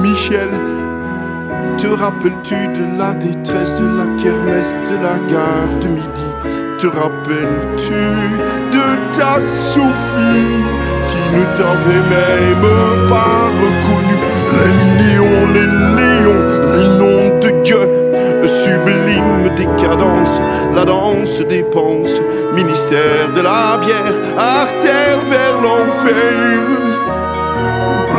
Michel. Te rappelles-tu de la détresse de la kermesse de la gare de midi? Te rappelles-tu de ta Sophie qui ne t'avait même pas reconnu? Les noms de Dieu, sublime décadence, la danse des penses, ministère de la bière, artère vers l'enfer.